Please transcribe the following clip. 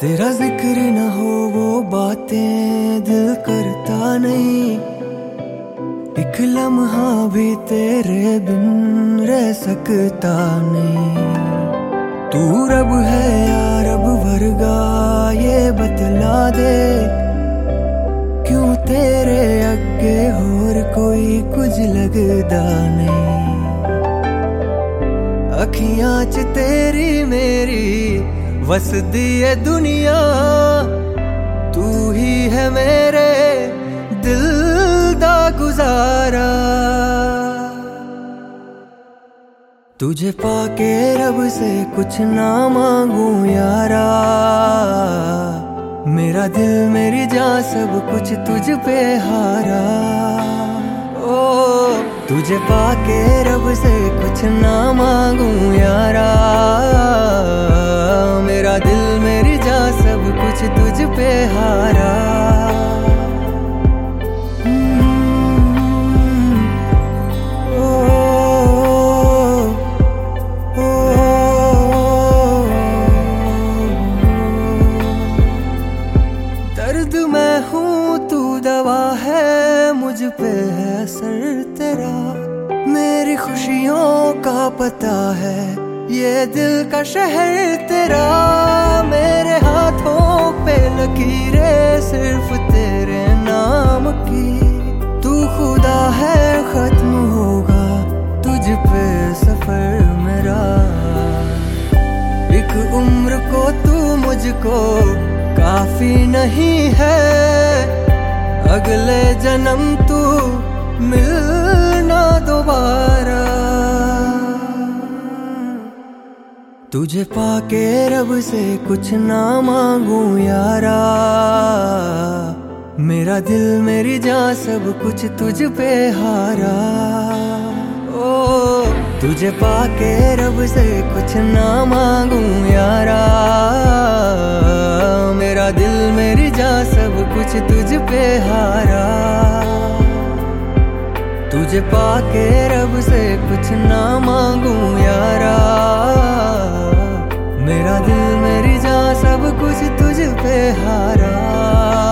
तेरा जिक्र न हो वो बातें दिल करता नहीं। एक लम्हा भी तेरे बिन रह सकता नहीं। तू रब है या रब वर्गा ये बतला दे, क्यों तेरे अगे होर कोई कुछ लगदा नहीं। अखियां च तेरी मेरी वसदी है दुनिया, तू ही है मेरे दिल दा गुजारा। तुझे पाके रब से कुछ ना मांगू यारा, मेरा दिल मेरी जान सब कुछ तुझ पे हारा। ओ तुझे पाके रब से कुछ ना मांगू यारा, मेरा दिल मेरी जान सब कुछ तुझ पे हारा। दर्द मैं हूँ तू दवा है, मुझ पे है असर तेरा। मेरी खुशियों का पता है ये दिल का शहर तेरा। मेरे हाथों पे लकीरें सिर्फ तेरे नाम की। तू खुदा है खत्म होगा तुझ पे सफर मेरा। एक उम्र को तू मुझको काफी नहीं है, अगले जन्म तू मिलना दोबारा। तुझे पाके रब से कुछ ना मांगू यारा, मेरा दिल मेरी जान सब कुछ तुझ पे हारा। ओ तुझे पाके रब से कुछ ना मांगू यारा, मेरा दिल मेरी जान सब कुछ तुझ पे हारा। तुझे पाके रब से कुछ ना मांगू यारा, मेरा दिल मेरी जान सब कुछ तुझ पे हारा।